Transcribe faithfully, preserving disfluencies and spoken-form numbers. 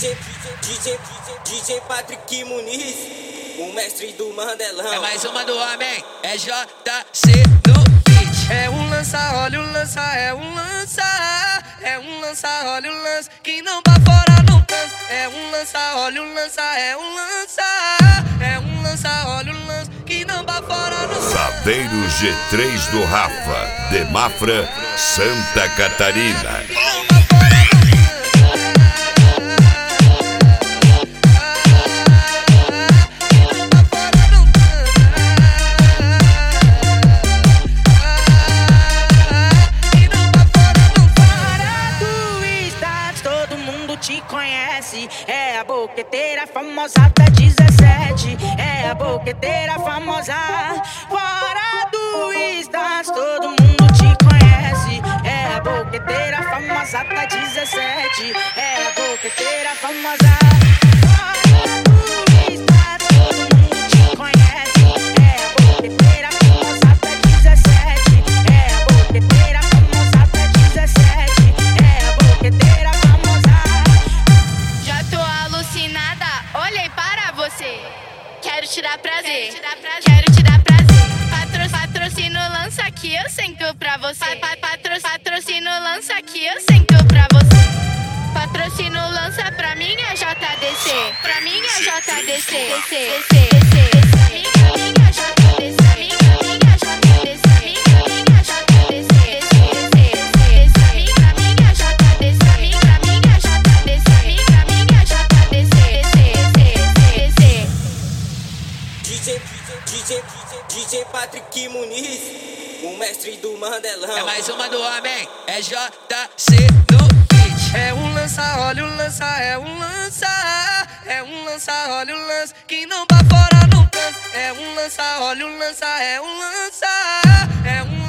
DJ, DJ, DJ Patrick Muniz, o mestre do Mandelão. É mais uma do homem, é J C no beat. É um lança, olha o lança, é um lança. É um lança, olha o lança, que não pra fora não cansa. É um lança, olha o lança, é um lança. É um lança, olha o lança, que não pra fora não cansa. Saveiro G três do Rafa, de Mafra, Santa Catarina. Te conhece, é a boqueteira famosa da dezessete. É a boqueteira famosa fora do status, todo mundo te conhece. É a boqueteira famosa da dezessete. É a boqueteira famosa fora do status, todo mundo te conhece. É a boqueteira famosa da dezessete. É a boqueteira famosa da dezessete. É a boqueteira famosa. Olhei para você, quero te dar prazer, quero te dar prazer. Patro, patrocínio lança aqui, eu sento pra você. Pa, patro, patrocínio lança aqui, eu sento pra você. Patrocínio lança pra mim é J D C, pra mim é J D C, D C, D C, D C. Pra mim é J D C, pra mim é J D C, pra mim é J D C. DJ, DJ Patrick Muniz, o mestre do Mandelão. É mais uma do homem, é J C no beat. É um lança, olha o lança, é um lança. É um lança, olha o lança, que não pra fora não cansa. É um lança, olha o lança, é um lança. É um